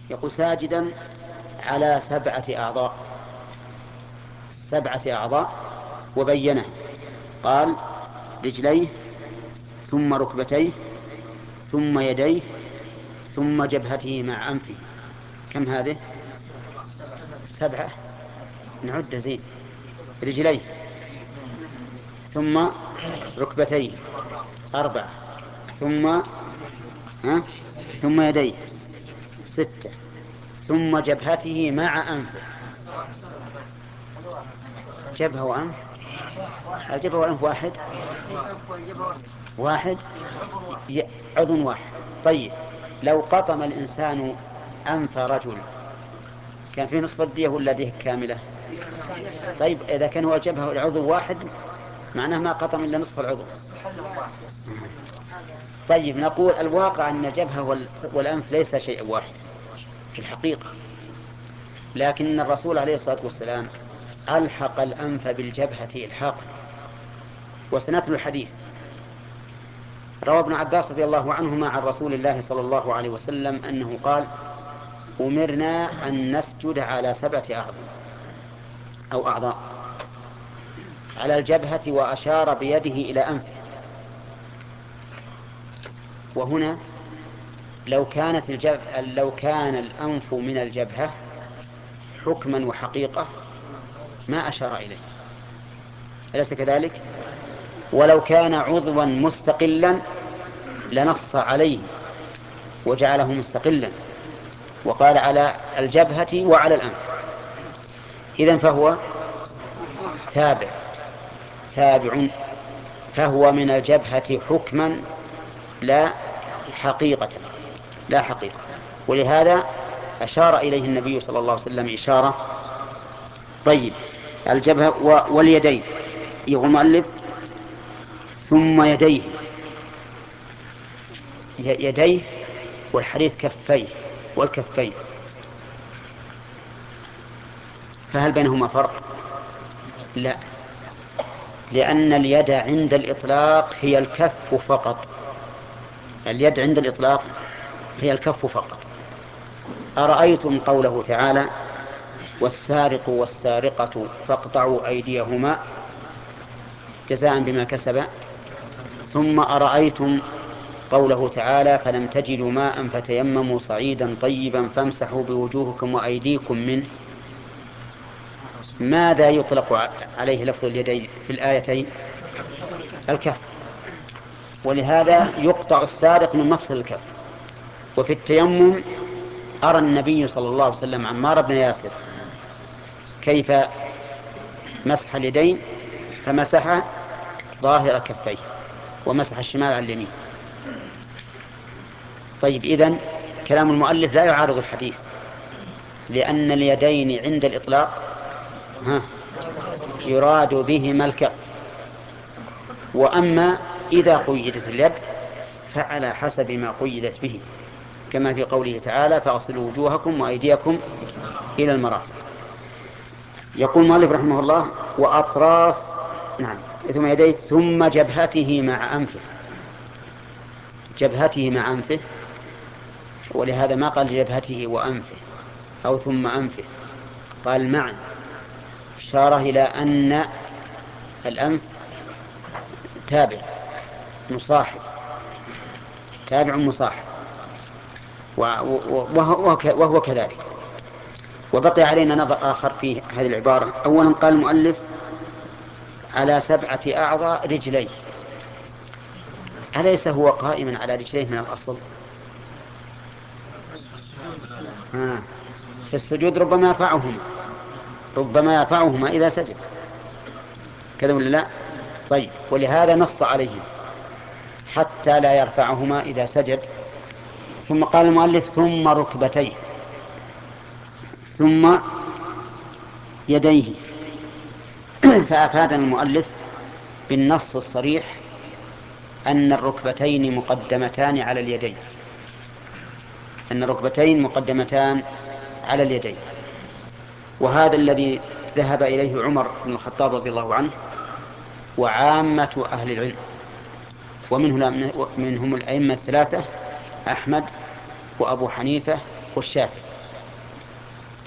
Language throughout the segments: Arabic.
يقول ساجدا على 7 أعضاء، 7 أعضاء، وبينه قال رجليه ثم ركبتيه ثم يديه ثم جبهته مع أنفه. كم هذه؟ 7. نعد زين. رجليه ثم ركبتيه 4 ثم ثم يديه 6 ثم جبهته مع أنفه. جبهة وأنف؟ الجبهة والأنف واحد، واحد عضو واحد. طيب لو قطم الإنسان أنف رجل كان في نصف الدية ولا ديه كاملة؟ طيب إذا كان هو الجبهة والعضو واحد معناه ما قطم إلا نصف العضو. طيب نقول الواقع أن الجبهة والأنف ليس شيء واحد في الحقيقة، لكن الرسول عليه الصلاة والسلام ألحق الأنف بالجبهة إلحاقا. وسنتلو الحديث. روى ابن عباس رضي الله عنهما عن رسول الله صلى الله عليه وسلم أنه قال أمرنا أن نسجد على 7 أعضاء أو أعضاء على الجبهة، وأشار بيده إلى أنفه. وهنا لو كان الأنف من الجبهة حكما وحقيقة ما أشار إليه، أليس كذلك؟ ولو كان عضوا مستقلا لنص عليه وجعله مستقلا وقال على الجبهة وعلى الأنف. إذن فهو تابع، فهو من الجبهة حكما لا حقيقة، لا حقيقة. ولهذا أشار إليه النبي صلى الله عليه وسلم إشارة. طيب الجبهة واليدين، يقول المؤلف ثم يديه. يديه والحديث كفيه والكفين، فهل بينهما فرق؟ لا، لأن اليد عند الإطلاق هي الكف فقط. اليد عند الإطلاق هي الكف فقط. أرأيتم قوله تعالى والسارق والسارقة فاقطعوا أيديهما جزاء بما كسبا، ثم أرأيتم قوله تعالى فلم تجدوا ماء فتيمموا صعيدا طيبا فامسحوا بوجوهكم وأيديكم منه، ماذا يطلق عليه لفظ اليدين في الآيتين؟ الكف. ولهذا يقطع السارق من مفصل الكف. وفي التيمم أرى النبي صلى الله عليه وسلم عمار بن ياسر كيف مسح اليدين، فمسح ظاهر كفيه ومسح الشمال على اليمين. طيب إذن كلام المؤلف لا يعارض الحديث، لأن اليدين عند الإطلاق يراد بهما الكف. وأما إذا قيدت اليد فعلى حسب ما قيدت به، كما في قوله تعالى فاغسلوا وجوهكم وأيديكم إلى المرافق. يقول المؤلف رحمه الله وأطراف، نعم، ثم يديه ثم جبهته مع أنفه. جبهته مع أنفه، ولهذا ما قال جبهته وأنفه أو ثم أنفه، قال معا، إشارة إلى أن الأنف تابع مصاحب، تابع مصاحب، وهو كذلك. وبقي علينا نظر آخر في هذه العبارة. أولا قال المؤلف على 7 أعضاء رجليه، أليس هو قائما على رجليه من الأصل؟ في السجود ربما يرفعهما، ربما يرفعهما إذا سجد، كذا ولا لا؟ طيب ولهذا نص عليهم حتى لا يرفعهما إذا سجد. ثم قال المؤلف ثم ركبتيه ثم يديه. فأفادنا المؤلف بالنص الصريح أن الركبتين مقدمتان على اليدين، أن الركبتين مقدمتان على اليدين. وهذا الذي ذهب إليه عمر بن الخطاب رضي الله عنه وعامة أهل العلم، ومنهم الأئمة الثلاثة أحمد وأبو حنيفة والشافعي.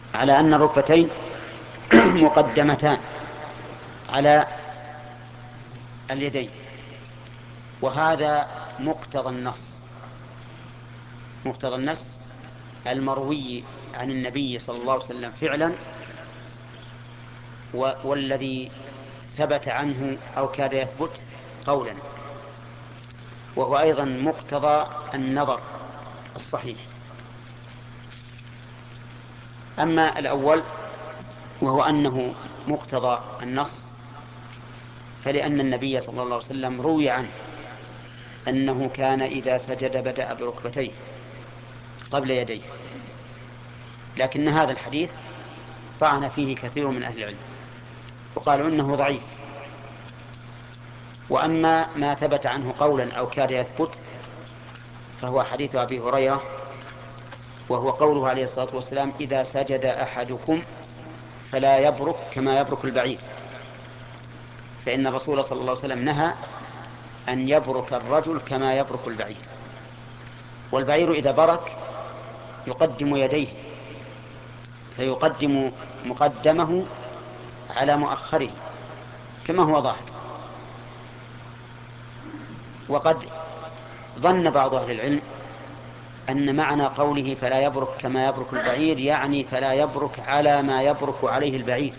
على أن الركبتين مقدمتان على اليدين، وهذا مقتضى النص، مقتضى النص المروي عن النبي صلى الله عليه وسلم فعلا، والذي ثبت عنه أو كاد يثبت قولا، وهو أيضا مقتضى النظر الصحيح. أما الأول وهو أنه مقتضى النص، فلأن النبي صلى الله عليه وسلم روي عنه أنه كان إذا سجد بدأ بركبتيه قبل يديه، لكن هذا الحديث طعن فيه كثير من أهل العلم وقالوا إنه ضعيف. وأما ما ثبت عنه قولا أو كاد يثبت فهو حديث أبي هريرة، وهو قوله عليه الصلاة والسلام: إذا سجد أحدكم فلا يبرك كما يبرك البعير، فإن الرسول صلى الله عليه وسلم نهى أن يبرك الرجل كما يبرك البعير. والبعير إذا برك يقدم يديه، فيقدم مقدمه على مؤخره كما هو ظاهر. وقد ظن بعض أهل العلم أن معنى قوله فلا يبرك كما يبرك البعير يعني فلا يبرك على ما يبرك عليه البعير،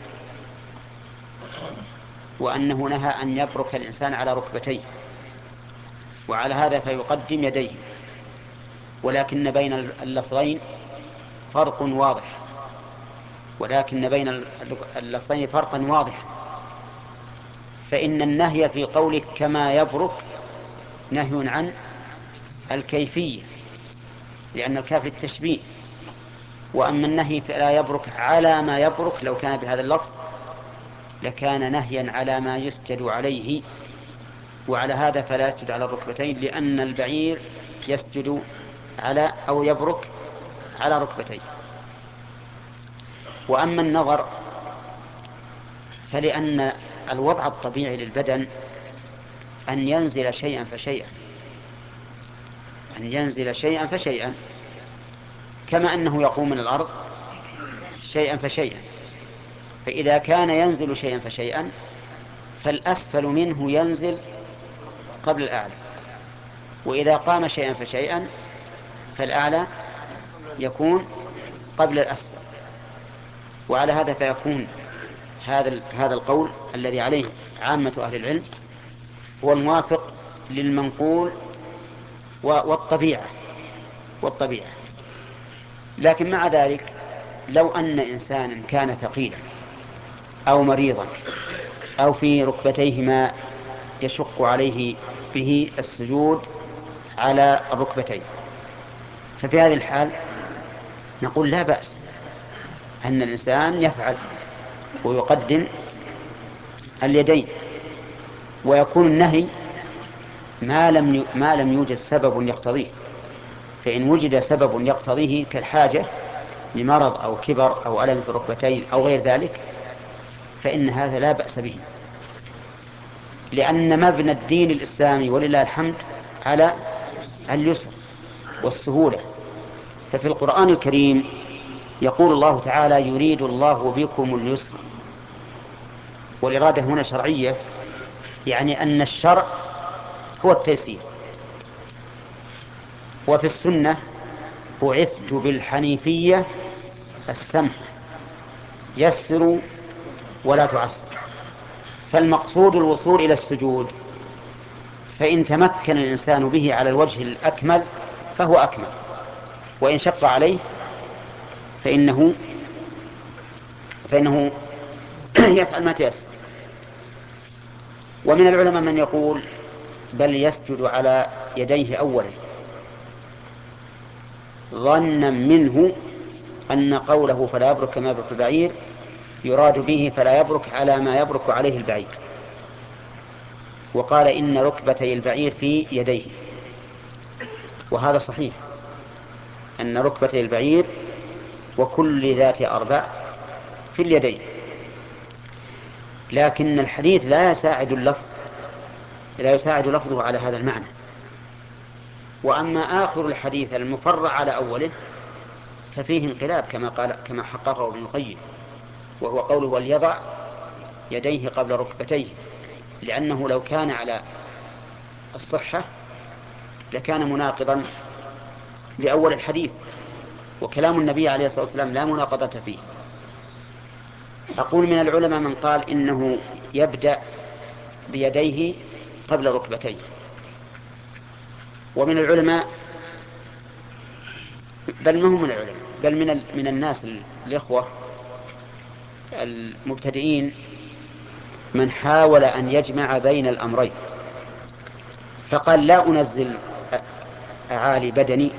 وأنه نهى أن يبرك الإنسان على ركبتيه، وعلى هذا فيقدم يديه. ولكن بين اللفظين فرق واضح، ولكن بين اللفظين فرقا واضحا، فإن النهي في قولك كما يبرك نهي عن الكيفية، لأن الكاف للتشبيه، وأما النهي فلا يبرك على ما يبرك لو كان بهذا اللفظ لكان نهيا على ما يسجد عليه، وعلى هذا فلا يسجد على الركبتين، لأن البعير يسجد على أو يبرك على ركبتين. وأما النظر فلأن الوضع الطبيعي للبدن أن ينزل شيئا فشيئا، أن ينزل شيئا فشيئا، كما أنه يقوم من الأرض شيئا فشيئا. فإذا كان ينزل شيئا فشيئا فالأسفل منه ينزل قبل الأعلى، وإذا قام شيئا فشيئا فالأعلى يكون قبل الأسفل. وعلى هذا فيكون هذا القول الذي عليه عامة أهل العلم هو الموافق للمنقول والطبيعة. لكن مع ذلك لو أن إنسانا كان ثقيلا أو مريضا أو في ركبتيه ما يشق عليه به السجود على الركبتين، ففي هذه الحال نقول لا بأس أن الإنسان يفعل ويقدم اليدين، ويكون النهي ما لم يوجد سبب يقتضيه. فإن وجد سبب يقتضيه كالحاجة لمرض أو كبر أو ألم في الركبتين أو غير ذلك فإن هذا لا بأس به، لأن مبنى الدين الإسلامي ولله الحمد على اليسر والسهولة. ففي القرآن الكريم يقول الله تعالى: يريد الله بكم اليسر. والإرادة هنا شرعية، يعني أن الشرع هو التيسير. وفي السنة: بعثت بالحنيفية السمحة يسروا ولا تعسر. فالمقصود الوصول إلى السجود، فإن تمكن الإنسان به على الوجه الأكمل فهو أكمل، وإن شق عليه فإنه يفعل ما تيسر. ومن العلماء من يقول بل يسجد على يديه أولا، ظنا منه أن قوله فلا يبرك كما يبرك البعير يراد به فلا يبرك على ما يبرك عليه البعير، وقال إن ركبتي البعير في يديه. وهذا صحيح أن ركبتي البعير وكل ذات أربع في اليدين، لكن الحديث لا يساعد لفظه على هذا المعنى. وأما آخر الحديث المفرع على أوله ففيه انقلاب كما حققه ابن القيم، وهو قوله وليضع يديه قبل ركبتيه، لأنه لو كان على الصحة لكان مناقضا لأول الحديث، وكلام النبي عليه الصلاة والسلام لا مناقضة فيه. أقول من العلماء من قال إنه يبدأ بيديه قبل ركبتيه، ومن العلماء بل ما هم من العلماء بل من الناس الإخوة المبتدئين من حاول أن يجمع بين الأمرين، فقال لا أنزل أعالي بدني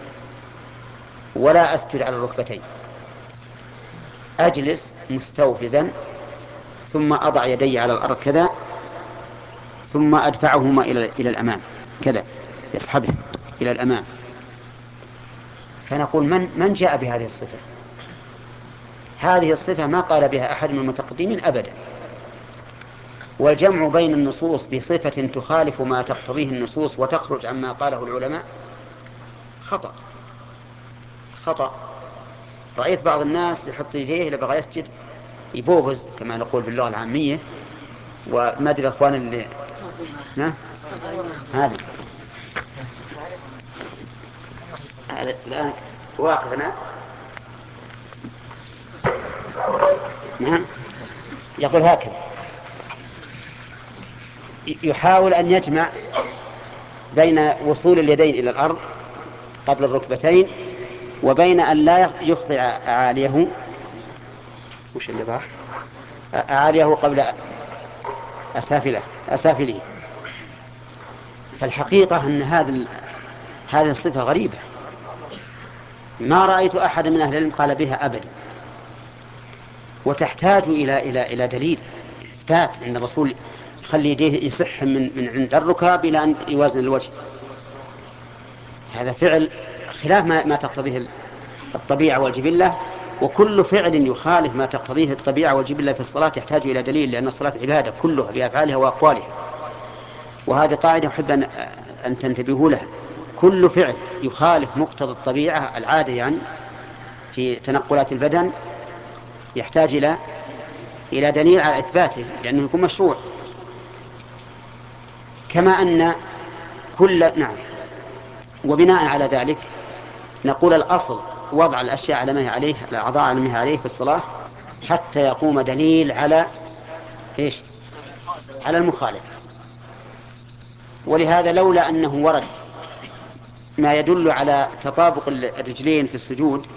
ولا أسجد على الركبتين، أجلس مستوفزا ثم أضع يدي على الأرض كذا ثم أدفعهما إلى الأمام كذا، يسحبه إلى الأمام. فنقول من جاء بهذه الصفة؟ هذه الصفة ما قال بها أحد من المتقدمين أبدا. والجمع بين النصوص بصفة تخالف ما تقتضيه النصوص وتخرج عما قاله العلماء خطأ. رأيت بعض الناس يحط يديه إذا بغى يسجد يبوغز كما نقول باللغة العامية، وما أدري الأخوان اللي هذا الآن واقفنا يقول هكذا، يحاول أن يجمع بين وصول اليدين إلى الأرض قبل الركبتين وبين أن لا يخضع أعاليه قبل أسافله. فالحقيقة أن هذه الصفة غريبة، ما رأيت أحد من أهل العلم قال بها أبدا، وتحتاج إلى دليل إثبات أن الرسول يخلي يديه يصح من عند الركاب إلى أن يوازن الوجه. هذا فعل خلاف ما تقتضيه الطبيعة والجبلة، وكل فعل يخالف ما تقتضيه الطبيعة والجبلة في الصلاة يحتاج إلى دليل، لأن الصلاة عبادة كلها بأفعالها وأقوالها. وهذه قاعدة أحب أن تنتبهوا لها، كل فعل يخالف مقتضى الطبيعة العادة يعني في تنقلات البدن يحتاج إلى دليل على إثباته لأنه يكون مشروع. كما أن نعم. وبناء على ذلك نقول الأصل وضع الأشياء على ما هي عليه، الأعضاء على ما هي عليه في الصلاة حتى يقوم دليل على على المخالف. ولهذا لولا أنه ورد ما يدل على تطابق الرجلين في السجود،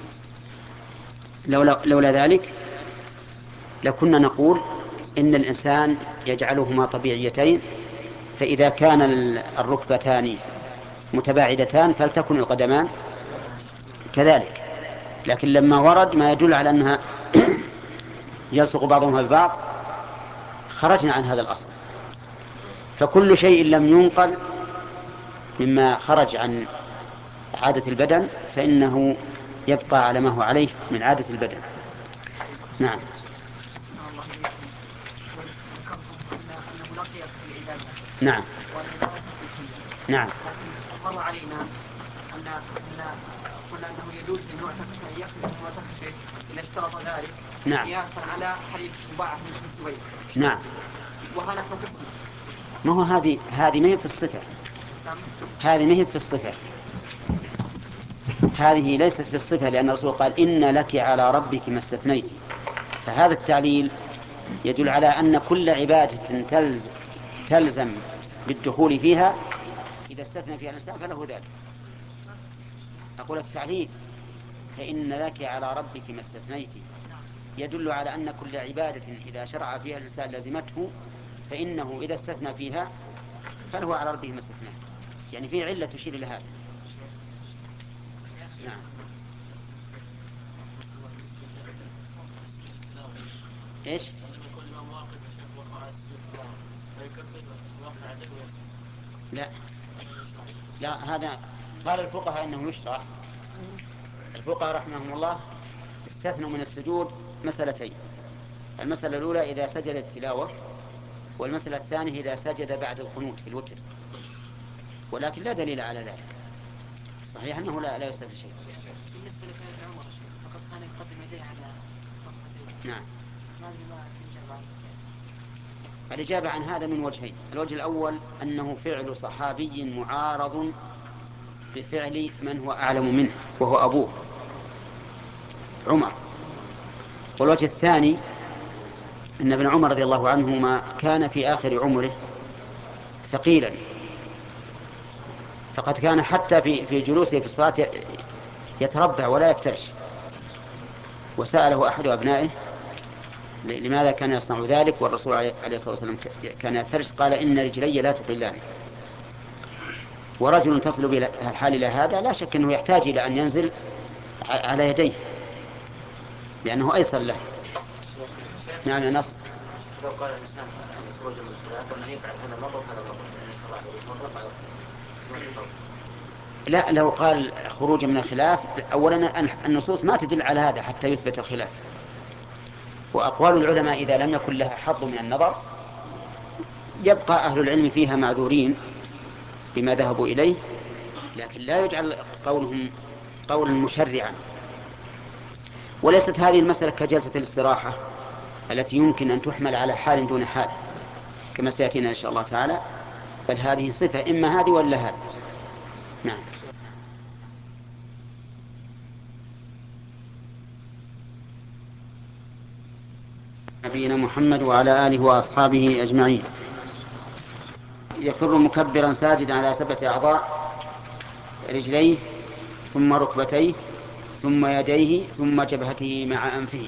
لولا ذلك لكنا نقول إن الإنسان يجعلهما طبيعيتين، فإذا كان الركبتان متباعدتان فلتكن القدمان كذلك. لكن لما ورد ما يدل على أنها يلصق بعضهما ببعض خرجنا عن هذا الأصل. فكل شيء لم ينقل مما خرج عن عادة البدن فإنه يبقى على ما هو عليه من عادة البدن. نعم. نعم. نعم. مر علينا أن قلنا أنه يجوز أن يقتل معتكفه إذا اشترط ذلك. نعم. قياسا على حديث مباح بن الزبير. نعم. وهذا قسم. ما هو هذه ما هي في الصفة، هذه ما هي في الصفة، هذه ليست في الصفة، لأن الرسول قال إن لك على ربك ما استثنيت. فهذا التعليل يدل على أن كل عبادة تلزم بالدخول فيها إذا استثنى فيها الإنسان فله ذلك. أقول التعليل فإن لك على ربك ما استثنيت يدل على أن كل عبادة إذا شرع فيها الإنسان لازمته، فإنه إذا استثنى فيها فله على ربه ما استثنى، يعني في علة تشير إلى هذا. نعم. إيش؟ لا هذا قال الفقهاء إنه يشرع. الفقهاء رحمهم الله استثنوا من السجود مسألتين، المسألة الأولى إذا سجد التلاوة، والمسألة الثانية إذا سجد بعد القنوت في الوتر، ولكن لا دليل على ذلك. صحيح أنه لا يستثنى شيء. بالنسبة لفعل عمر فقد كان يقدم يديه على ركبتيه. نعم. ما الإجابة عنه. الإجابة عن هذا من وجهين. الوجه الأول أنه فعل صحابي معارض بفعل من هو أعلم منه وهو أبوه عمر. والوجه الثاني أن ابن عمر رضي الله عنهما كان في آخر عمره ثقيلا، فقد كان حتى في جلوسه في الصلاة يتربع ولا يفترش. وسأله أحد أبنائه لماذا كان يصنع ذلك والرسول عليه الصلاة والسلام كان يفترش؟ قال إن رجلي لا تقلان. ورجل تصل بالحال إلى هذا لا شك أنه يحتاج إلى أن ينزل على يديه لأنه أيسر له. نعم يا نصر. لو قال الإسلام خروج من الخلاف وأنه يفعل هذا مرة وهذا مرة يعني مرة لا، لو قال خروج من الخلاف، أولا النصوص ما تدل على هذا حتى يثبت الخلاف. وأقوال العلماء إذا لم يكن لها حظ من النظر يبقى أهل العلم فيها معذورين بما ذهبوا إليه، لكن لا يجعل قولهم قولا مشرعا. وليست هذه المسألة كجلسة الاستراحة التي يمكن أن تحمل على حال دون حال كما سيأتينا إن شاء الله تعالى، بل هذه صفة إما هذه ولا هذه. نعم. نبينا محمد وعلى آله وأصحابه أجمعين. يفر مكبرا ساجدا على 7 أعضاء: رجليه ثم ركبتيه ثم يديه ثم جبهته مع أنفه.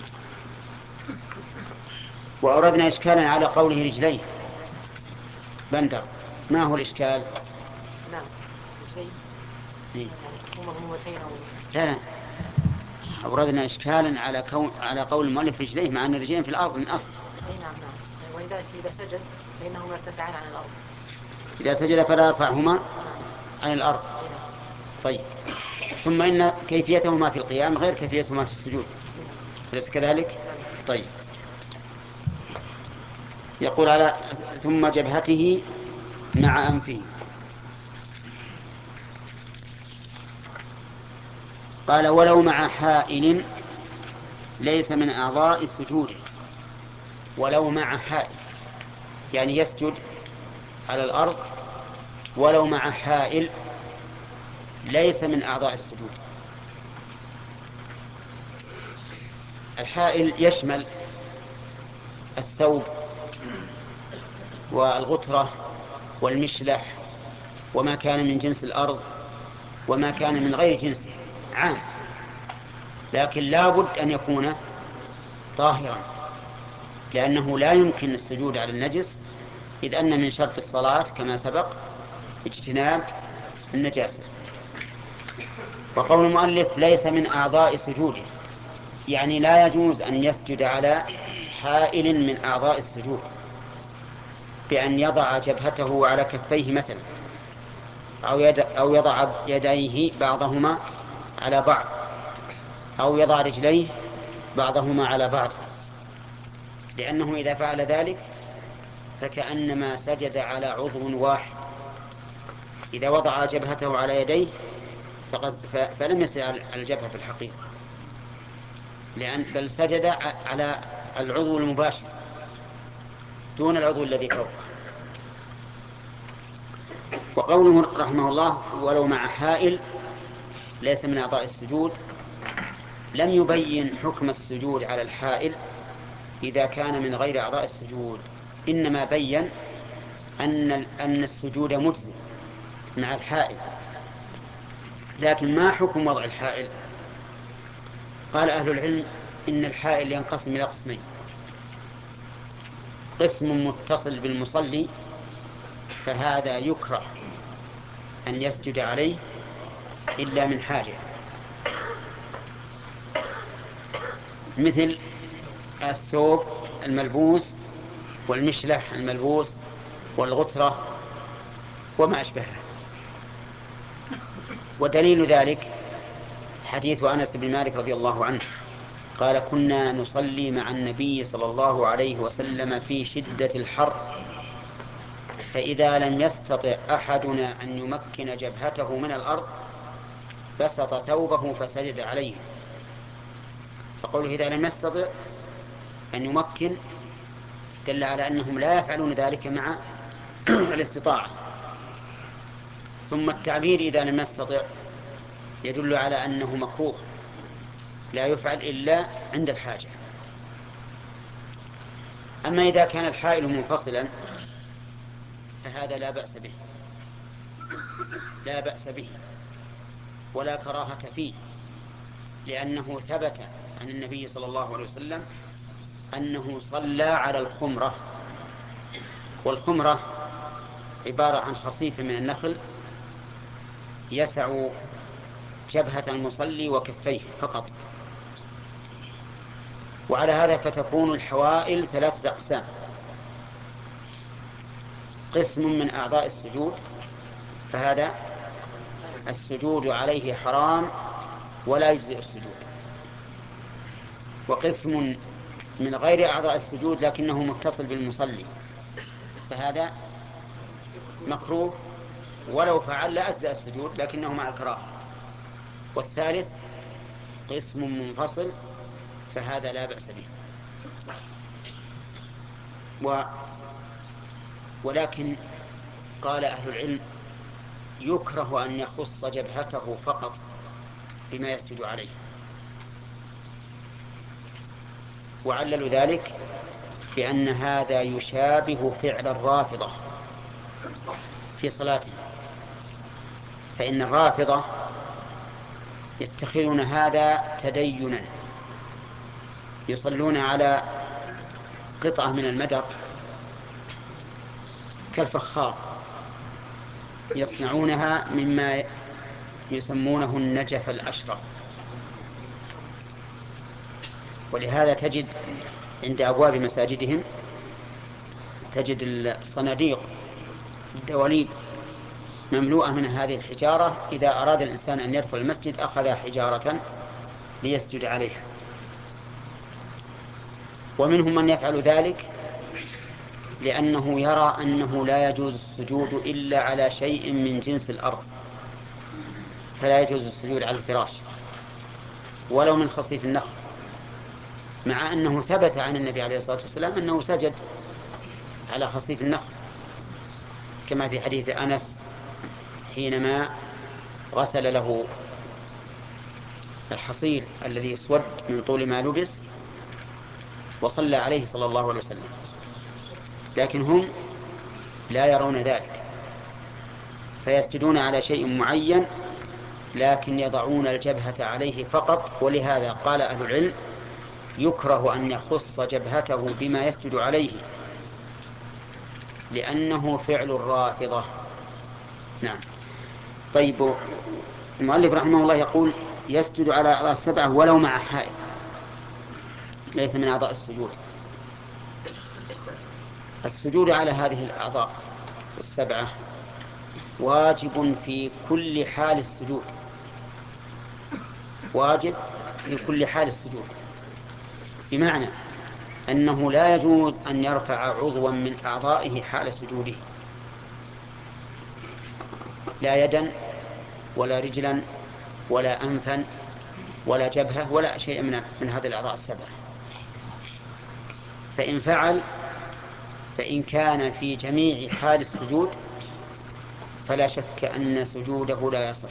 وأوردنا إشكالا على قوله رجليه. بندر، ما هو الإشكال؟ نعم رجليه إيه؟ يعني مضمومتين أو لا، أوردنا إشكالا على قول المؤلف رجليه مع أن الرجلين في الأرض من أصل. أي نعم. ولذلك إذا سجد فإنهما يرتفعان عن الأرض. إذا سجد فلا يرفعهما عن الأرض. طيب، ثم إن كيفيتهما في القيام غير كيفيتهما في السجود، أليس كذلك؟ طيب، يقول على ثم جبهته مع أنفه. قال ولو مع حائل ليس من أعضاء سجوده. ولو مع حائل يعني يسجد على الأرض ولو مع حائل ليس من أعضاء السجود. الحائل يشمل الثوب والغترة والمشلح وما كان من جنس الأرض وما كان من غير جنسه، عام، لكن لا بد أن يكون طاهرا، لأنه لا يمكن السجود على النجس، إذ أن من شرط الصلاة كما سبق اجتناب النجاسة. وقول المؤلف ليس من أعضاء سجوده يعني لا يجوز أن يسجد على حائل من أعضاء السجود بأن يضع جبهته على كفيه مثلا أو يضع يديه بعضهما على بعض أو يضع رجليه بعضهما على بعض، لأنه إذا فعل ذلك فكأنما سجد على عضو واحد. إذا وضع جبهته على يديه فلم يسجد على الجبهة في الحقيقة، بل سجد على العضو المباشر دون العضو الذي فوقه. وقوله رحمه الله ولو مع حائل ليس من أعضاء السجود لم يبين حكم السجود على الحائل إذا كان من غير أعضاء السجود، إنما بين أن السجود مجزي مع الحائل. لكن ما حكم وضع الحائل؟ قال أهل العلم إن الحائل ينقسم إلى قسمين: قسم متصل بالمصلي فهذا يكره أن يسجد عليه إلا من حاجة، مثل الثوب الملبوس والمشلح الملبوس والغترة وما أشبهها. ودليل ذلك حديث أنس بن مالك رضي الله عنه قال كنا نصلي مع النبي صلى الله عليه وسلم في شدة الحر فإذا لم يستطع أحدنا أن يمكن جبهته من الأرض بسط ثوبه فسجد عليه. فقوله إذا لم يستطع أن يمكن دل على أنهم لا يفعلون ذلك مع الاستطاعة. ثم التعبير إذا لم يستطع يدل على أنه مكروه لا يفعل إلا عند الحاجة. أما إذا كان الحائل منفصلا فهذا لا بأس به، لا بأس به ولا كراهة فيه، لأنه ثبت عن النبي صلى الله عليه وسلم أنه صلى على الخمرة. والخمرة عبارة عن خصيف من النخل يسع جبهة المصلي وكفيه فقط. وعلى هذا فتكون الحوائل 3 أقسام: قسم من أعضاء السجود فهذا السجود عليه حرام ولا يجزئ السجود، وقسم من غير أعضاء السجود لكنه متصل بالمصلي فهذا مكروه ولو فعل لا أجزأ السجود لكنه مع الكراهة، والثالث قسم منفصل فهذا لا بأس به. ولكن قال أهل العلم يكره أن يخص جبهته فقط بما يسجد عليه، وعللوا ذلك بأن هذا يشابه فعل الرافضة في صلاته، فإن الرافضة يتخذون هذا تدينا، يصلون على قطعة من المدر كالفخار يصنعونها مما يسمونه النجف الأشرف، ولهذا تجد عند أبواب مساجدهم تجد الصناديق الدواليب مملوءة من هذه الحجارة، إذا أراد الإنسان أن يدخل المسجد أخذ حجارة ليسجد عليها. ومنهم من يفعل ذلك لأنه يرى أنه لا يجوز السجود إلا على شيء من جنس الأرض، فلا يجوز السجود على الفراش ولو من خصيف النخل، مع أنه ثبت عن النبي عليه الصلاة والسلام أنه سجد على خصيف النخل، كما في حديث أنس حينما غسل له الحصير الذي اسود من طول ما لبس وصلى عليه صلى الله عليه وسلم. لكن هم لا يرون ذلك فيسجدون على شيء معين لكن يضعون الجبهة عليه فقط. ولهذا قال أهل العلم يكره أن يخص جبهته بما يسجد عليه لأنه فعل الرافضة. نعم. طيب، المؤلف رحمه الله يقول يسجد على أعضاء 7 ولو مع حائل، ليس من أعضاء السجود. السجود على هذه الأعضاء 7 واجب في كل حال السجود، واجب في كل حال السجود، بمعنى أنه لا يجوز أن يرفع عضوا من أعضائه حال سجوده، لا يدا ولا رجلا ولا أنفا ولا جبهة ولا شيء من هذه الأعضاء 7. فإن فعل فإن كان في جميع حال السجود فلا شك أن سجوده لا يصح،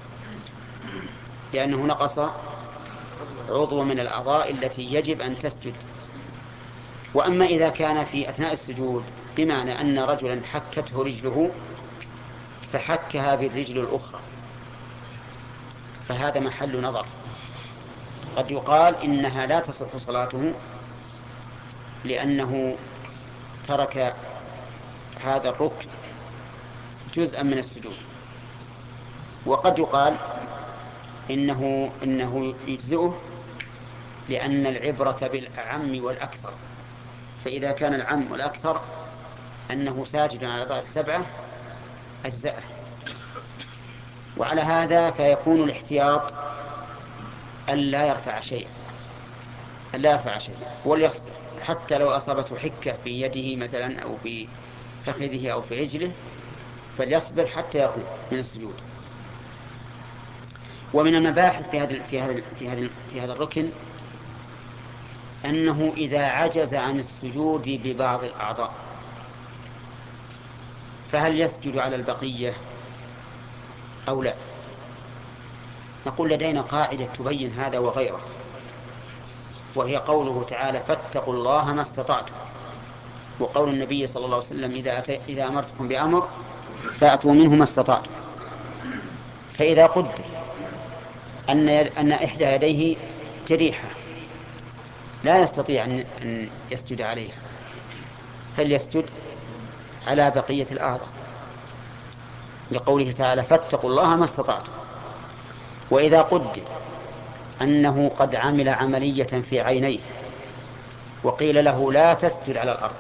لأنه نقص عضو من الأعضاء التي يجب أن تسجد. وأما إذا كان في أثناء السجود بمعنى أن رجلا حكته رجله فحكها بالرجل الأخرى فهذا محل نظر، قد يقال إنها لا تصح صلاته لأنه ترك هذا الركن جزءا من السجود، وقد يقال إنه يجزئه لأن العبرة بالأعم والأكثر، فإذا كان العم والأكثر أنه ساجد على الأعضاء 7 أجزأه. وعلى هذا فيكون الاحتياط ألا يرفع شيئا، ألا يرفع شيئا وليصبر حتى لو أصابته حكة في يده مثلا أو في فخذه أو في رجله فليصبر حتى يقوم من السجود. ومن المباحث في هذا الركن أنه إذا عجز عن السجود ببعض الأعضاء فهل يسجد على البقية أو لا؟ نقول لدينا قاعدة تبين هذا وغيره، وهي قوله تعالى فاتقوا الله ما استطعتم، وقول النبي صلى الله عليه وسلم إذا أمرتكم بأمر فأتوا منه ما استطعتم. فإذا قدر أن إحدى يديه جريحة لا يستطيع أن يسجد عليها فليسجد على بقية الأعضاء، لقوله تعالى فاتقوا الله ما استطعتم. وإذا قدر أنه قد عمل عملية في عينيه وقيل له لا تسجد على الأرض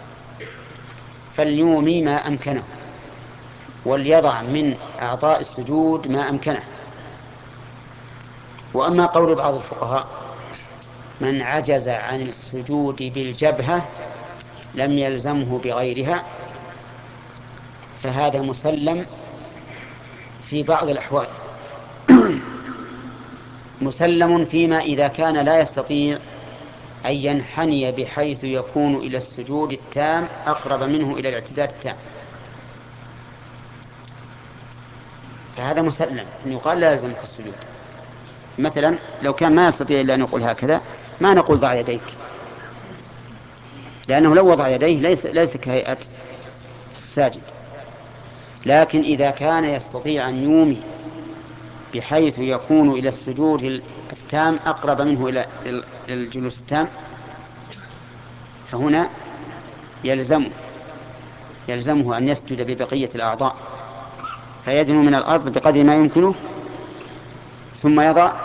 فليومي ما أمكنه وليضع من أعضاء السجود ما أمكنه. وأما قول بعض الفقهاء من عجز عن السجود بالجبهة لم يلزمه بغيرها فهذا مسلم في بعض الأحوال مسلم فيما إذا كان لا يستطيع أن ينحني بحيث يكون إلى السجود التام أقرب منه إلى الاعتدال التام، فهذا مسلم أن يقال لا يلزمك السجود. مثلا لو كان ما يستطيع إلا أن يقول هكذا ما نقول ضع يديك، لأنه لو وضع يديه ليس كهيئة الساجد. لكن إذا كان يستطيع أن يومي بحيث يكون إلى السجود التام أقرب منه إلى الجلوس التام فهنا يلزمه أن يسجد ببقية الأعضاء فيدنو من الأرض بقدر ما يمكنه ثم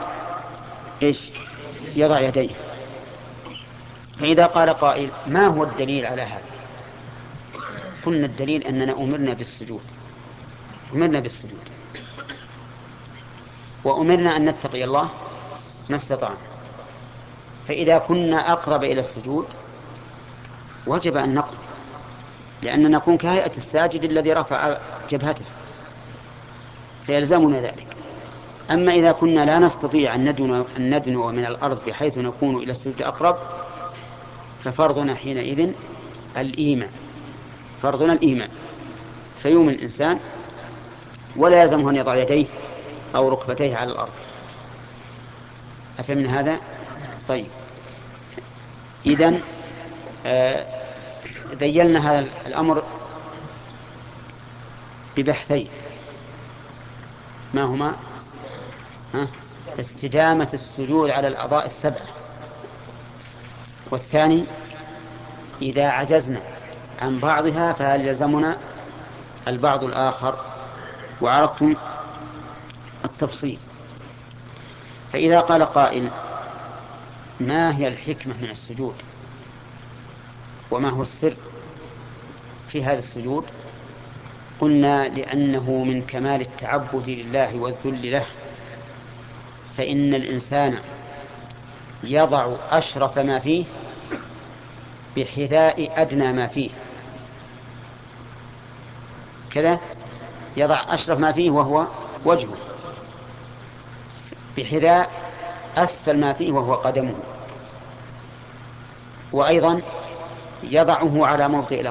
يضع يديه. فإذا قال قائل ما هو الدليل على هذا؟ قلنا الدليل أننا أمرنا بالسجود وأمرنا أن نتقي الله ما استطعنا، فإذا كنا أقرب إلى السجود وجب أن نقرب لأننا نكون كهيئة الساجد الذي رفع جبهته فيلزمنا ذلك. أما إذا كنا لا نستطيع أن ندنو من الأرض بحيث نكون إلى السجود أقرب ففرضنا حينئذ الإيمان فيوم الإنسان ولا يلزمه أن يضع يديه أو ركبتيه على الأرض. أفهمنا هذا؟ طيب إذن ذيلنا هذا الأمر ببحثين ما هما؟ استدامة السجود على الأعضاء السبعة، والثاني إذا عجزنا عن بعضها فهل يلزمنا البعض الآخر، وعرفتم التفصيل. فإذا قال قائل ما هي الحكمة من السجود وما هو السر في هذا السجود؟ قلنا لأنه من كمال التعبد لله والذل له، فإن الإنسان يضع أشرف ما فيه بحذاء أدنى ما فيه، كذا يضع أشرف ما فيه وهو وجهه بحذاء أسفل ما فيه وهو قدمه، وأيضا يضعه على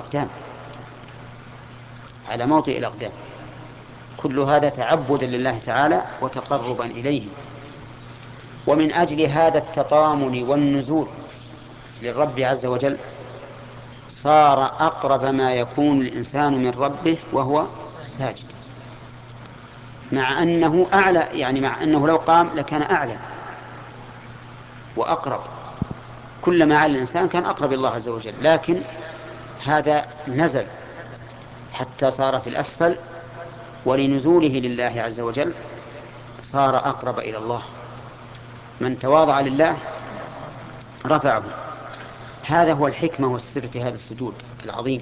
موطئ الأقدام. كل هذا تعبدا لله تعالى وتقربا إليه. ومن أجل هذا التطامن والنزول للرب عز وجل صار أقرب ما يكون الإنسان من ربه وهو ساجد، مع أنه أعلى، يعني مع أنه لو قام لكان أعلى وأقرب، كلما على الإنسان كان أقرب الله عز وجل، لكن هذا نزل حتى صار في الأسفل، ولنزوله لله عز وجل صار أقرب إلى الله. من تواضع لله رفعه. هذا هو الحكمة والسر في هذا السجود العظيم.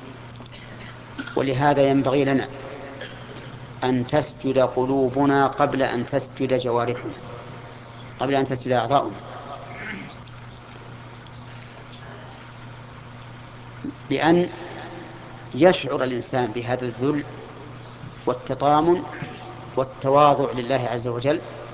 ولهذا ينبغي لنا أن تسجد قلوبنا قبل أن تسجد جوارحنا، قبل أن تسجد أعضاؤنا، بأن يشعر الإنسان بهذا الذل والتطامن والتواضع لله عز وجل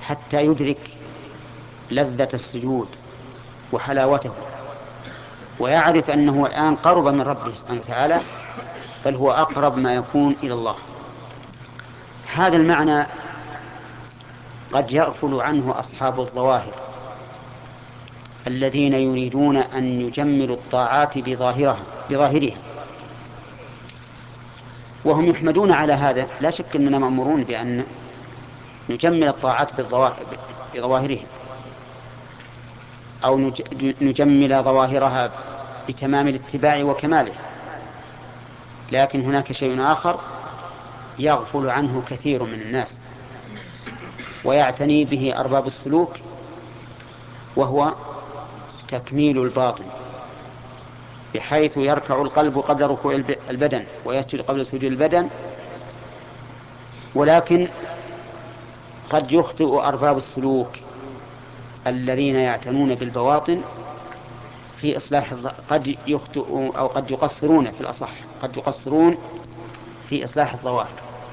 حتى يدرك لذة السجود وحلاوته، ويعرف أنه الآن قرب من ربه سبحانه وتعالى، بل هو أقرب ما يكون إلى الله. هذا المعنى قد يغفل عنه أصحاب الظواهر الذين يريدون أن يجملوا الطاعات بظاهرها، وهم يحمدون على هذا. لا شك أننا مأمورون بأن نجمل الطاعات بظواهرها، أو نجمل ظواهرها بتمام الاتباع وكماله، لكن هناك شيء آخر يغفل عنه كثير من الناس ويعتني به أرباب السلوك، وهو تكميل الباطن، بحيث يركع القلب قبل ركوع البدن ويسجد قبل سجود البدن. ولكن قد يخطئ أرباب السلوك الذين يعتنون بالبواطن في إصلاح قد يخطئوا أو قد يقصرون، في الأصح قد يقصرون في إصلاح الظواهر،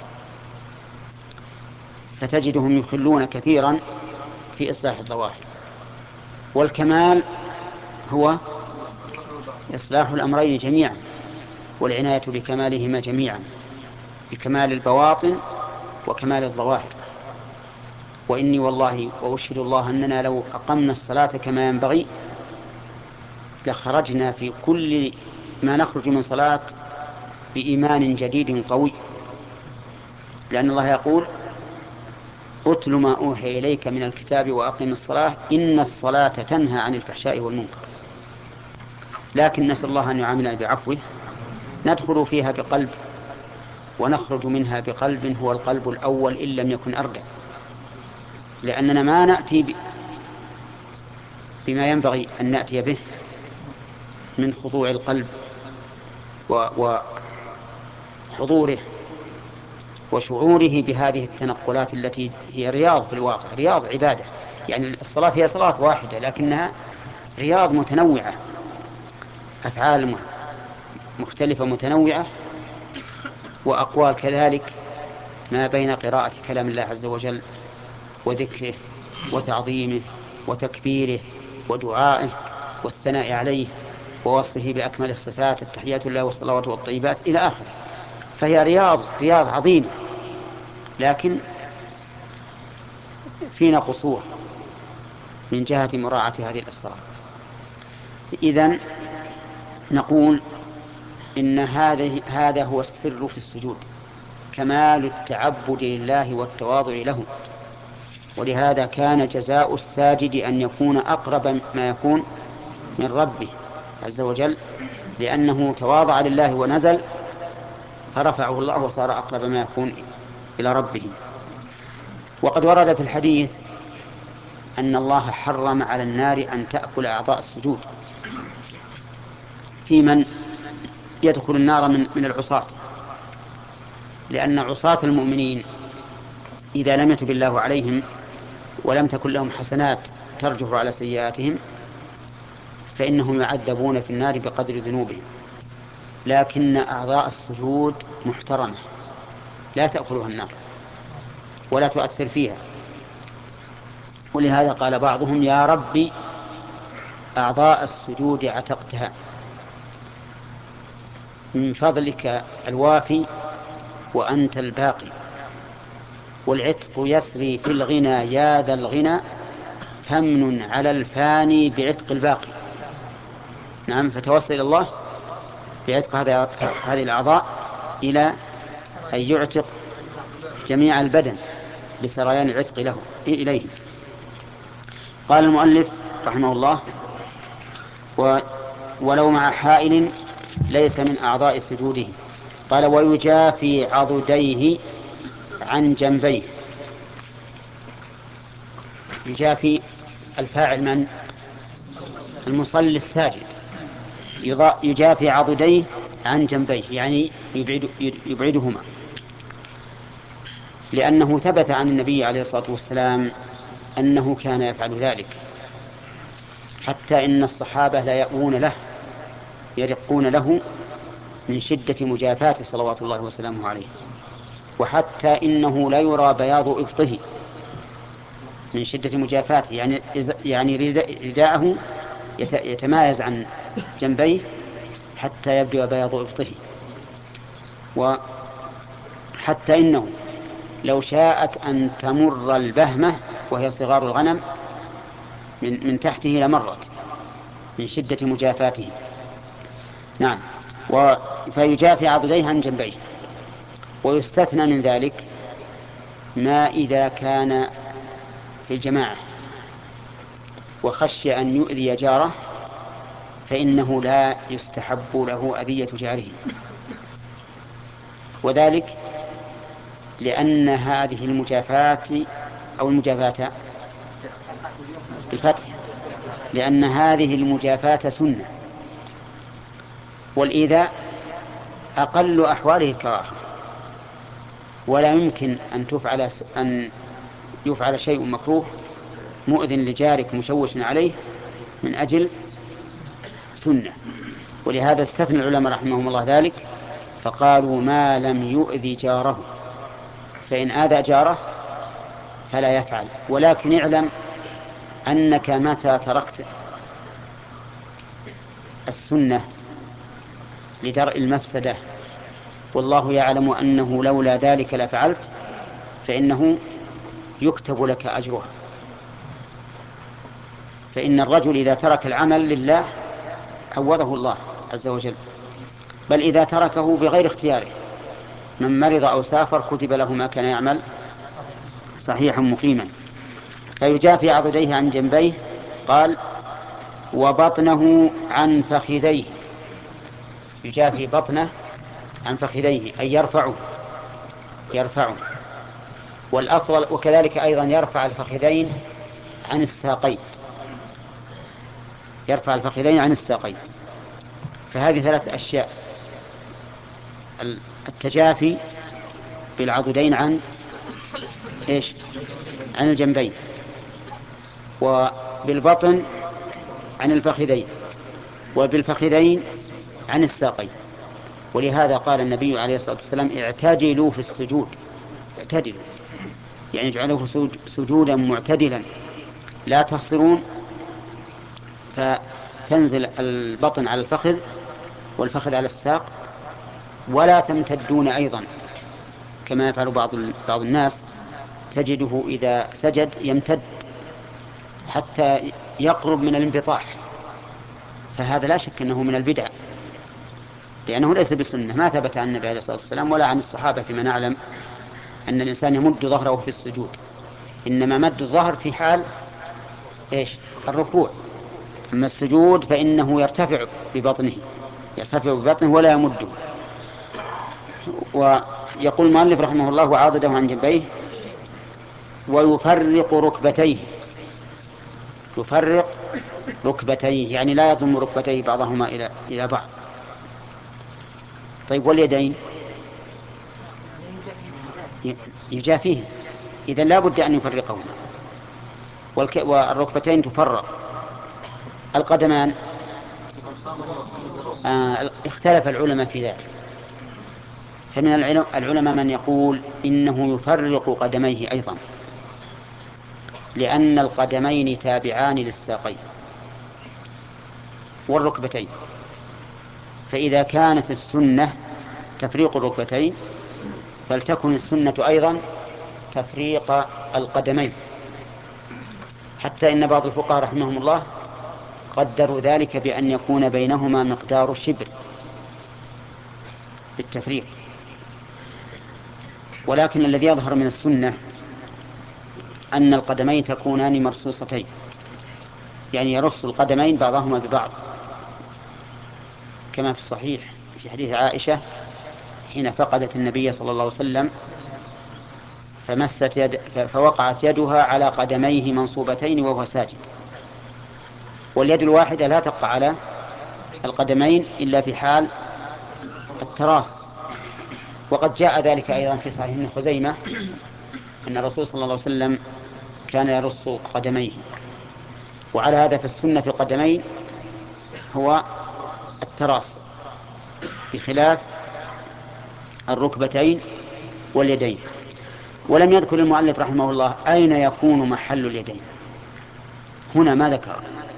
فتجدهم يخلون كثيرا في إصلاح الظواهر. والكمال هو إصلاح الأمرين جميعا، والعناية بكمالهما جميعا، بكمال البواطن وكمال الظواهر. وإني والله وأشهد الله أننا لو أقمنا الصلاة كما ينبغي لخرجنا في كل ما نخرج من صلاة بإيمان جديد قوي، لأن الله يقول: أتل ما أوحي إليك من الكتاب وأقم الصلاة إن الصلاة تنهى عن الفحشاء والمنكر. لكن نسأل الله أن يعاملنا بعفوه، ندخل فيها بقلب ونخرج منها بقلب هو القلب الأول إن لم يكن أرجع، لأننا ما نأتي بما ينبغي أن نأتي به من خضوع القلب وحضوره وشعوره بهذه التنقلات التي هي رياض في الواقع، رياض عبادة. يعني الصلاة هي صلاة واحدة لكنها رياض متنوعة، أفعال مختلفة متنوعة، وأقوال كذلك، ما بين قراءة كلام الله عز وجل وذكره وتعظيمه وتكبيره ودعائه والثناء عليه ووصفه بأكمل الصفات، التحيات الله والصلوات والطيبات إلى آخره. فهي رياض عظيمة، لكن فينا قصور من جهة مراعاة هذه الأسرار. إذن نقول إن هذا هو السر في السجود، كمال التعبد لله والتواضع له. ولهذا كان جزاء الساجد أن يكون أقرب ما يكون من ربه عز وجل، لأنه تواضع لله ونزل فرفعه الله وصار أقرب ما يكون إلى ربه. وقد ورد في الحديث أن الله حرم على النار أن تأكل أعضاء السجود في من يدخل النار من العصاة، لأن عصاة المؤمنين إذا لم يتب الله عليهم ولم تكن لهم حسنات ترجح على سيئاتهم فإنهم يعذبون في النار بقدر ذنوبهم. لكن أعضاء السجود محترمة لا تأكلها النار ولا تؤثر فيها، ولهذا قال بعضهم: يا ربي أعضاء السجود عتقتها، من فضلك الوافي وأنت الباقي، والعتق يسري في الغنى يا ذا الغنى، فمن على الفاني بعتق الباقي. نعم، فتوصل إلى الله بعتق هذه الأعضاء إلى أن يعتق جميع البدن لسريان العتق له إليه. قال المؤلف رحمه الله: ولو مع حائل ليس من أعضاء سجوده. قال: ويجافي عضديه عن جنبيه. يجافي الفاعل من؟ المصلي الساجد. يجافي عضديه عن جنبيه يعني يبعدهما، لأنه ثبت عن النبي عليه الصلاة والسلام أنه كان يفعل ذلك، حتى إن الصحابة لا يأوون له يرقون له من شدة مجافاته صلوات الله وسلامه عليه، وحتى إنه لا يرى بياض إبطه من شدة مجافاته، يعني رداءه يتمايز عن جنبيه حتى يبدو بياض إبطه. وحتى إنه لو شاءت أن تمر البهمة وهي صغار الغنم من تحته لمرت من شدة مجافاته. نعم. فيجافي عضديه عن جنبيه. ويستثنى من ذلك ما إذا كان في الجماعة وخشي أن يؤذي جاره، فإنه لا يستحب له أذية جاره، وذلك لأن هذه المجافاة أو المجافاة بالفتح، لأن هذه المجافاة سنة، والإيذاء أقل أحواله الكراهة، ولا يمكن أن يفعل شيء مكروه مؤذن لجارك مشوش عليه من أجل سنة. ولهذا استثنى العلماء رحمهم الله ذلك، فقالوا ما لم يؤذي جاره، فإن آذى جاره فلا يفعل. ولكن اعلم أنك متى تركت السنة لدرء المفسدة والله يعلم أنه لولا ذلك لفعلت، فإنه يكتب لك أجرها. فإن الرجل إذا ترك العمل لله عوضه الله عز وجل، بل إذا تركه بغير اختياره، من مرض أو سافر كتب له ما كان يعمل صحيحا مقيما. فيجافي عضديه عن جنبيه. قال وبطنه عن فخذيه، يجافي بطنه عن فخذيه أي يرفعه. والأفضل وكذلك أيضا يرفع الفخذين عن الساقين، يرفع الفخذين عن الساقين. فهذه 3 أشياء: التجافي بالعضدين عن عن الجنبين، وبالبطن عن الفخذين، وبالفخذين عن الساقين. ولهذا قال النبي عليه الصلاة والسلام اعتدلوا في السجود، اعتدلوا يعني اجعلوه سجودا معتدلا، لا تخسرون فتنزل البطن على الفخذ والفخذ على الساق، ولا تمتدون أيضا كما يفعل بعض الناس، تجده إذا سجد يمتد حتى يقرب من الانبطاح، فهذا لا شك أنه من البدع، لأنه ليس بسنة، ما ثبت عن النبي عليه الصلاة والسلام ولا عن الصحابة فيما نعلم أن الإنسان يمد ظهره في السجود، إنما مد الظهر في حال الركوع. أما السجود فإنه يرتفع ببطنه ولا يمده. ويقول المؤلف رحمه الله وعاضده عن جنبيه ويفرق ركبتيه، يفرق ركبتيه يعني لا يضم ركبتيه بعضهما إلى بعض. طيب واليدين يجافيه، إذن لا بد أن يفرقهما. والركبتين تفرق. القدمان اختلف العلماء في ذلك، فمن العلماء من يقول إنه يفرق قدميه أيضا، لأن القدمين تابعان للساقين والركبتين، فإذا كانت السنة تفريق الركبتين فلتكن السنة أيضا تفريق القدمين، حتى إن بعض الفقهاء رحمهم الله قدروا ذلك بأن يكون بينهما مقدار شبر بالتفريق. ولكن الذي يظهر من السنة أن القدمين تكونان مرصوصتين، يعني يرص القدمين بعضهما ببعض، كما في الصحيح في حديث عائشة حين فقدت النبي صلى الله عليه وسلم فوقعت يدها على قدميه منصوبتين وهو ساجد، واليد الواحدة لا تقع على القدمين إلا في حال التراص. وقد جاء ذلك أيضا في صحيح ابن خزيمة أن الرسول صلى الله عليه وسلم كان يرص قدميه. وعلى هذا في السنة في القدمين هو التراص، بخلاف الركبتين واليدين. ولم يذكر المؤلف رحمه الله أين يكون محل اليدين، هنا ما ذكر،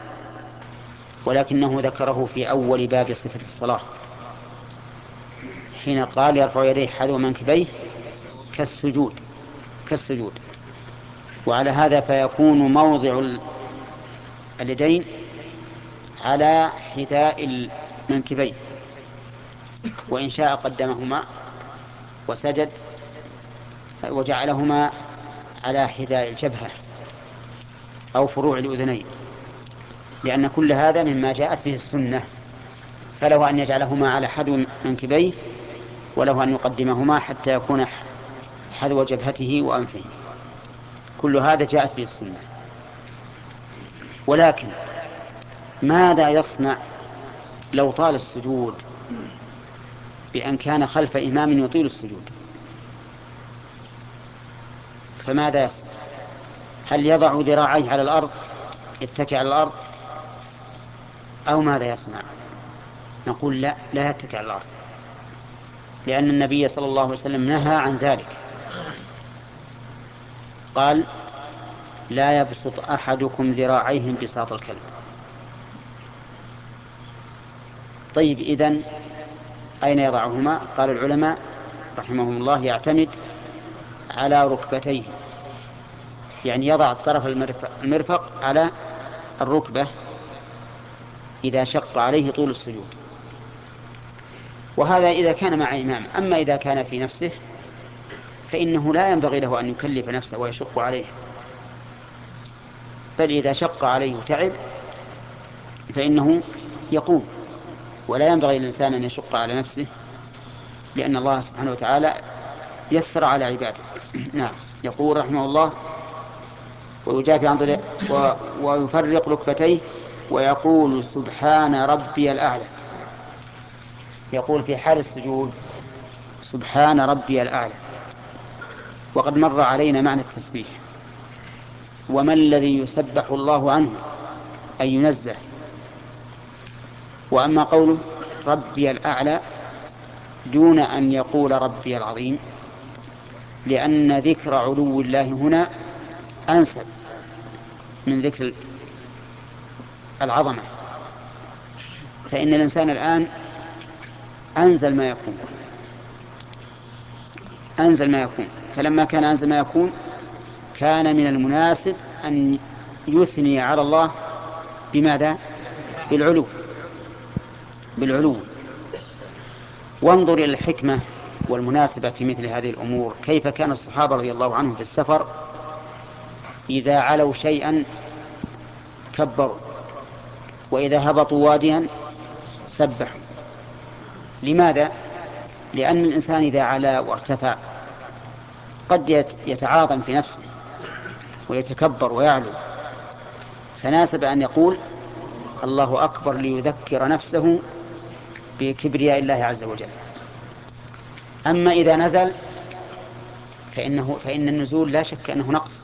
ولكنه ذكره في أول باب صفة الصلاة حين قال يرفع يديه حذو منكبيه كالسجود. وعلى هذا فيكون موضع اليدين على حذاء المنكبين، وإن شاء قدمهما وسجد وجعلهما على حذاء الجبهة أو فروع الأذنين، لأن كل هذا مما جاءت به السنة، فله أن يجعلهما على حذو منكبيه، وله أن يقدمهما حتى يكون حذو جبهته وأنفه، كل هذا جاءت به السنة. ولكن ماذا يصنع لو طال السجود بأن كان خلف إمام يطيل السجود؟ فماذا يصنع؟ هل يضع ذراعيه على الأرض يتكئ على الأرض أو ماذا يصنع؟ نقول لا يتكئ على الأرض، لأن النبي صلى الله عليه وسلم نهى عن ذلك، قال لا يبسط أحدكم ذراعيه بساط الكلب. طيب إذن أين يضعهما؟ قال العلماء رحمهم الله يعتمد على ركبتيه، يعني يضع طرف المرفق على الركبة إذا شق عليه طول السجود، وهذا إذا كان مع إمام. أما إذا كان في نفسه فإنه لا ينبغي له أن يكلف نفسه ويشق عليه، بل إذا شق عليه وتعب فإنه يقوم، ولا ينبغي للإنسان أن يشق على نفسه، لأن الله سبحانه وتعالى يسر على عباده. نعم. يقول رحمه الله ويجافي عن ويفرق ركبتيه ويقول سبحان ربي الأعلى، يقول في حال السجود سبحان ربي الأعلى. وقد مر علينا معنى التسبيح، وما الذي يسبح الله عنه أي ينزه. وأما قوله ربي الأعلى دون أن يقول ربي العظيم، لأن ذكر علو الله هنا أنسب من ذكر العظمة، فإن الإنسان الآن أنزل ما يكون، فلما كان أنزل ما يكون كان من المناسب أن يثني على الله بماذا؟ بالعلو. وانظر إلى الحكمة والمناسبة في مثل هذه الأمور، كيف كان الصحابة رضي الله عنهم في السفر إذا علوا شيئا كبروا، وإذا هبطوا واديا سبحوا. لماذا؟ لأن الإنسان إذا علا وارتفع قد يتعاظم في نفسه ويتكبر ويعلو، فناسب أن يقول الله أكبر ليذكر نفسه بكبرياء الله عز وجل. أما إذا نزل فإن النزول لا شك أنه نقص،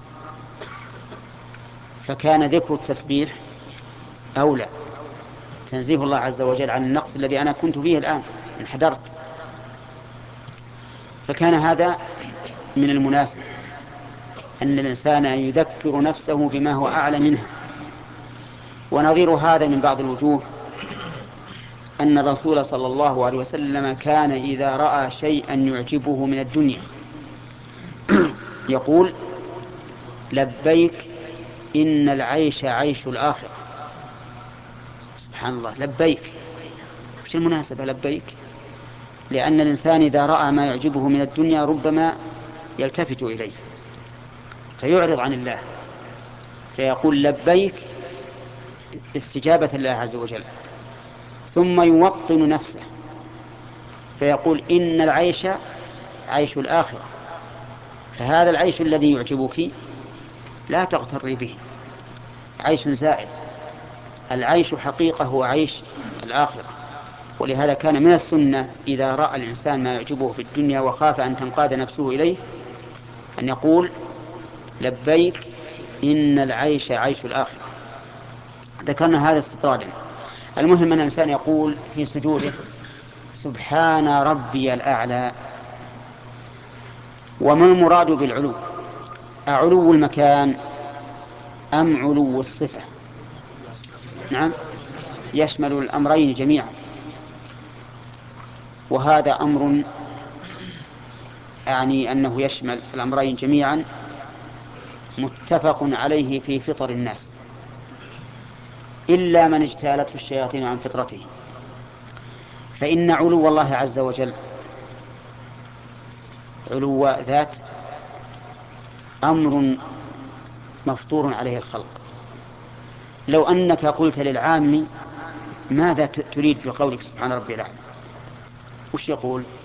فكان ذكر التسبيح أولى، تنزيه الله عز وجل عن النقص الذي أنا كنت فيه الآن انحدرت. فكان هذا من المناسب أن الإنسان يذكر نفسه بما هو أعلى منها. ونظير هذا من بعض الوجوه أن الرسول صلى الله عليه وسلم كان إذا رأى شيئا يعجبه من الدنيا يقول لبيك إن العيش عيش الآخرة. سبحان الله، لبيك. وش المناسبة لبيك؟ لأن الإنسان إذا رأى ما يعجبه من الدنيا ربما يلتفت إليه فيعرض عن الله، فيقول لبيك استجابة لله عز وجل، ثم يوطن نفسه فيقول إن العيش عيش الآخرة. فهذا العيش الذي يعجبك لا تغتري به، عيش زائل. العيش حقيقة هو عيش الآخرة. ولهذا كان من السنة إذا رأى الإنسان ما يعجبه في الدنيا وخاف أن تنقاد نفسه إليه أن يقول لبيك إن العيش عيش الآخرة. ذكرنا هذا استطرادا. المهم أن الإنسان يقول في سجوده سبحان ربي الأعلى، وما المراد بالعلو؟ أعلو المكان أم علو الصفة؟ نعم، يشمل الأمرين جميعا، وهذا أمر أعني أنه يشمل الأمرين جميعا متفق عليه في فطر الناس، إلا من اجتالته الشياطين عن فطرته. فإن علو الله عز وجل علو ذات أمر مفطور عليه الخلق. لو أنك قلت للعام ماذا تريد بقولك سبحان ربي الأعلى، وش يقول؟